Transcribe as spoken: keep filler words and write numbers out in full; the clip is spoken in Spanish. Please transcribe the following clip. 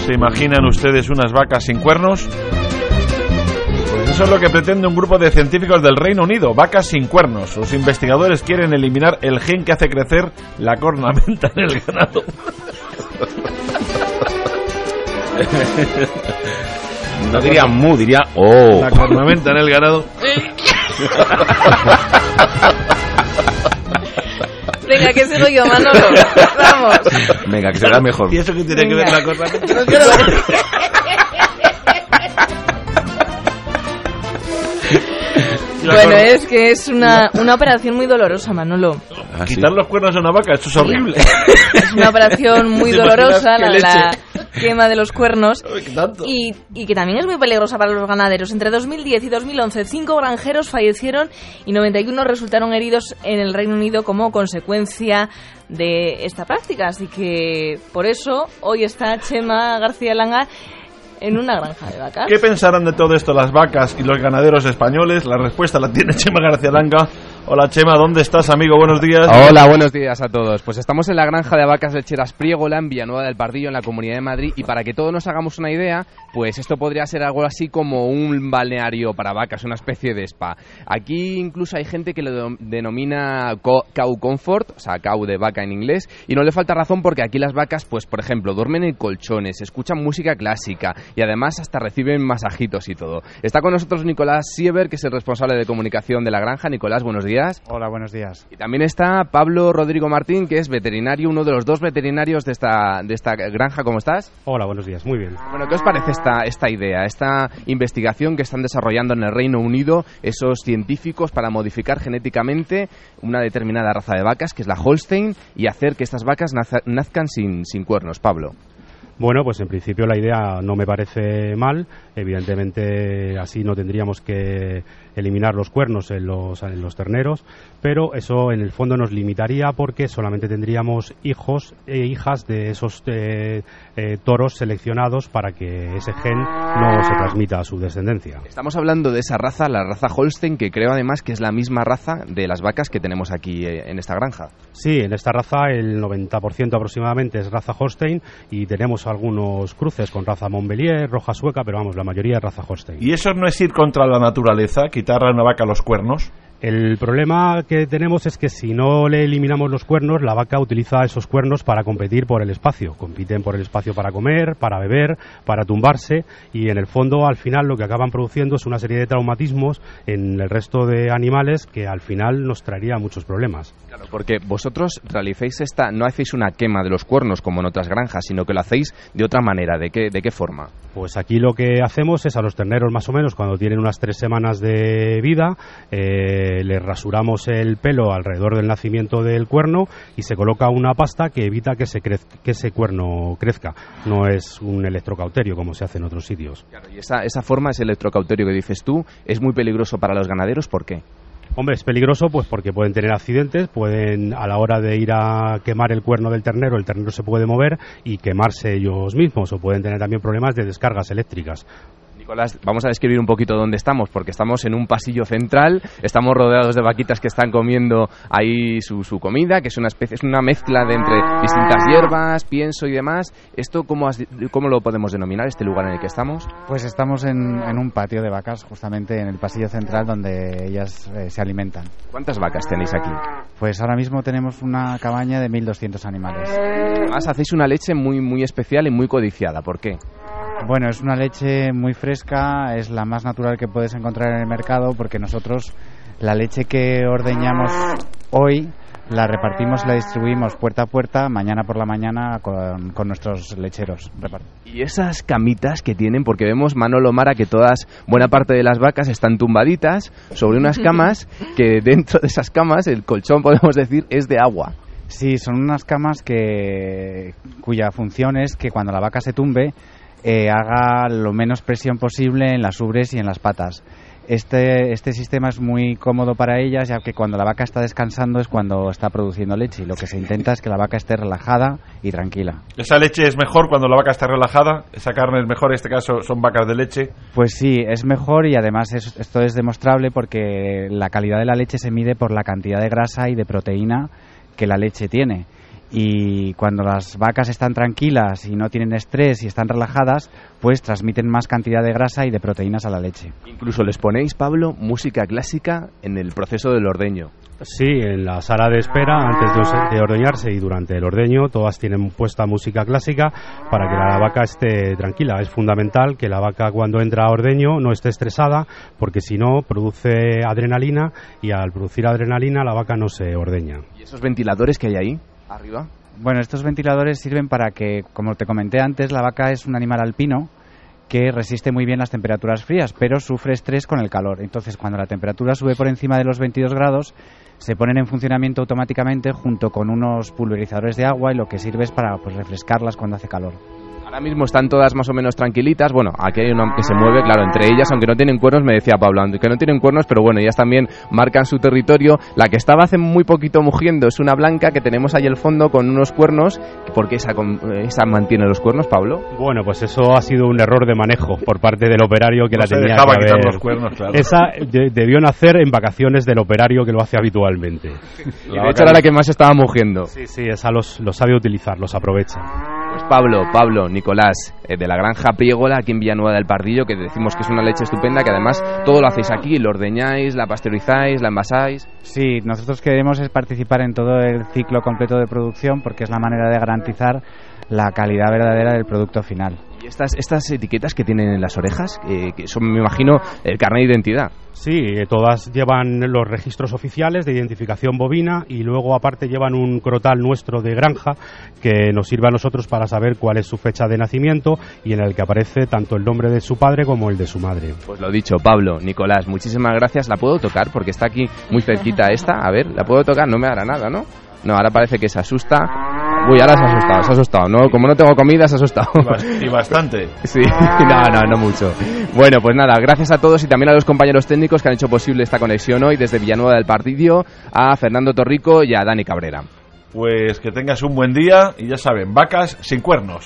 ¿Se imaginan ustedes unas vacas sin cuernos? Pues eso es lo que pretende un grupo de científicos del Reino Unido, vacas sin cuernos. Los investigadores quieren eliminar el gen que hace crecer la cornamenta en el ganado. No diría mu, diría oh. La cornamenta en el ganado. Venga, que sigo yo, Manolo. Vamos. Venga, que será mejor. ¿Y eso qué tiene Venga. que ver la cornamenta? Bueno, es que es una, una operación muy dolorosa, Manolo. Ah, sí. Quitar los cuernos a una vaca, esto es horrible. Es una operación muy ¿Te dolorosa, imaginas la, qué la quema de los cuernos. Uy, ¿qué tanto? Y, y que también es muy peligrosa para los ganaderos. Entre dos mil diez y dos mil once, cinco granjeros fallecieron y noventa y uno resultaron heridos en el Reino Unido como consecuencia de esta práctica. Así que por eso hoy está Chema García Langa en una granja de vacas. ¿Qué pensarán de todo esto las vacas y los ganaderos españoles? La respuesta la tiene Chema García Langa. Hola Chema, ¿dónde estás, amigo? Buenos días. Hola, buenos días a todos. Pues estamos en la granja de vacas lecheras Priegola, en Villanueva del Pardillo, en la Comunidad de Madrid, y para que todos nos hagamos una idea, pues esto podría ser algo así como un balneario para vacas, una especie de spa. Aquí incluso hay gente que lo denomina cow comfort, o sea, cow de vaca en inglés, y no le falta razón porque aquí las vacas, pues por ejemplo, duermen en colchones, escuchan música clásica y además hasta reciben masajitos y todo. Está con nosotros Nicolás Sieber, que es el responsable de comunicación de la granja. Nicolás, buenos días. Hola, buenos días. Y también está Pablo Rodrigo Martín, que es veterinario, uno de los dos veterinarios de esta, de esta granja. ¿Cómo estás? Hola, buenos días, muy bien. Bueno, ¿qué os parece esta, esta idea, esta investigación que están desarrollando en el Reino Unido esos científicos para modificar genéticamente una determinada raza de vacas, que es la Holstein, y hacer que estas vacas naz- nazcan sin, sin cuernos? Pablo. Bueno, pues en principio la idea no me parece mal. Evidentemente así no tendríamos que eliminar los cuernos en los, en los terneros, pero eso en el fondo nos limitaría porque solamente tendríamos hijos e hijas de esos eh, eh, toros seleccionados para que ese gen no se transmita a su descendencia. Estamos hablando de esa raza, la raza Holstein, que creo además que es la misma raza de las vacas que tenemos aquí eh, en esta granja. Sí, en esta raza el noventa por ciento aproximadamente es raza Holstein y tenemos algunos cruces con raza Montbélier, roja sueca, pero vamos, la mayoría es raza Holstein. ¿Y eso no es ir contra la naturaleza, quitarle a una vaca los cuernos? El problema que tenemos es que si no le eliminamos los cuernos, la vaca utiliza esos cuernos para competir por el espacio. Compiten por el espacio para comer, para beber, para tumbarse, y en el fondo al final lo que acaban produciendo es una serie de traumatismos en el resto de animales que al final nos traería muchos problemas. Claro, porque vosotros realizáis esta, no hacéis una quema de los cuernos como en otras granjas, sino que lo hacéis de otra manera. ¿De qué, de qué forma? Pues aquí lo que hacemos es a los terneros más o menos cuando tienen unas tres semanas de vida, eh, les rasuramos el pelo alrededor del nacimiento del cuerno y se coloca una pasta que evita que, se crez, que ese cuerno crezca. No es un electrocauterio como se hace en otros sitios. Claro, y esa, esa forma, ese electrocauterio que dices tú, es muy peligroso para los ganaderos. ¿Por qué? Hombre, es peligroso pues porque pueden tener accidentes, pueden a la hora de ir a quemar el cuerno del ternero, el ternero se puede mover y quemarse ellos mismos, o pueden tener también problemas de descargas eléctricas. Nicolás, vamos a describir un poquito dónde estamos, porque estamos en un pasillo central, estamos rodeados de vaquitas que están comiendo ahí su, su comida, que es una especie, es una mezcla de entre distintas hierbas, pienso y demás. ¿Esto cómo, has, cómo lo podemos denominar, este lugar en el que estamos? Pues estamos en, en un patio de vacas, justamente en el pasillo central donde ellas eh, se alimentan. ¿Cuántas vacas tenéis aquí? Pues ahora mismo tenemos una cabaña de mil doscientos animales. Además hacéis una leche muy, muy especial y muy codiciada. ¿Por qué? Bueno, es una leche muy fresca, es la más natural que puedes encontrar en el mercado, porque nosotros la leche que ordeñamos hoy la repartimos, la distribuimos puerta a puerta mañana por la mañana con, con nuestros lecheros. Y esas camitas que tienen, porque vemos, Manolo, Mara, que todas, buena parte de las vacas están tumbaditas sobre unas camas que dentro de esas camas, el colchón, podemos decir, es de agua. Sí, son unas camas que cuya función es que cuando la vaca se tumbe, Eh, haga lo menos presión posible en las ubres y en las patas. Este, este sistema es muy cómodo para ellas, ya que cuando la vaca está descansando es cuando está produciendo leche, y lo que se intenta es que la vaca esté relajada y tranquila. ¿Esa leche es mejor cuando la vaca está relajada? ¿Esa carne es mejor? En este caso son vacas de leche. Pues sí, es mejor, y además es, esto es demostrable porque la calidad de la leche se mide por la cantidad de grasa y de proteína que la leche tiene. Y cuando las vacas están tranquilas y no tienen estrés y están relajadas, pues transmiten más cantidad de grasa y de proteínas a la leche. Incluso les ponéis, Pablo, música clásica en el proceso del ordeño. Sí, en la sala de espera, antes de, de ordeñarse y durante el ordeño, todas tienen puesta música clásica para que la vaca esté tranquila. Es fundamental que la vaca cuando entra a ordeño no esté estresada, porque si no produce adrenalina y al producir adrenalina la vaca no se ordeña. ¿Y esos ventiladores que hay ahí, arriba? Bueno, estos ventiladores sirven para que, como te comenté antes, la vaca es un animal alpino que resiste muy bien las temperaturas frías, pero sufre estrés con el calor. Entonces, cuando la temperatura sube por encima de los veintidós grados, se ponen en funcionamiento automáticamente junto con unos pulverizadores de agua, y lo que sirve es para pues, refrescarlas cuando hace calor. Ahora mismo están todas más o menos tranquilitas. Bueno, aquí hay una que se mueve, claro, entre ellas, aunque no tienen cuernos, me decía Pablo, aunque no tienen cuernos, pero bueno, ellas también marcan su territorio. La que estaba hace muy poquito mugiendo es una blanca que tenemos ahí al fondo con unos cuernos. ¿Por qué esa, esa mantiene los cuernos, Pablo? Bueno, pues eso ha sido un error de manejo por parte del operario que no la se tenía dejaba que quitar haber. Los cuernos, claro. Esa de, debió nacer en vacaciones del operario que lo hace habitualmente. Y de hecho era la que más estaba mugiendo. Sí, sí, esa los, los sabe utilizar, los aprovecha. Pues Pablo, Pablo, Nicolás, eh, de la granja Priegola, aquí en Villanueva del Pardillo, que decimos que es una leche estupenda, que además todo lo hacéis aquí, lo ordeñáis, la pasteurizáis, la envasáis. Sí, nosotros queremos es participar en todo el ciclo completo de producción, porque es la manera de garantizar la calidad verdadera del producto final. ¿Y estas, estas etiquetas que tienen en las orejas, eh, que son, me imagino, el carnet de identidad? Sí, todas llevan los registros oficiales de identificación bovina y luego aparte llevan un crotal nuestro de granja que nos sirve a nosotros para saber cuál es su fecha de nacimiento y en el que aparece tanto el nombre de su padre como el de su madre. Pues lo dicho, Pablo, Nicolás, muchísimas gracias. ¿La puedo tocar? Porque está aquí muy cerquita esta. A ver, ¿la puedo tocar? No me hará nada, ¿no? No, ahora parece que se asusta. Uy, ahora se ha asustado, se ha asustado. No, como no tengo comida, se ha asustado. Y bastante. Sí, no, no, no mucho. Bueno, pues nada, gracias a todos y también a los compañeros técnicos que han hecho posible esta conexión hoy desde Villanueva del Pardillo, a Fernando Torrico y a Dani Cabrera. Pues que tengas un buen día y ya saben, vacas sin cuernos.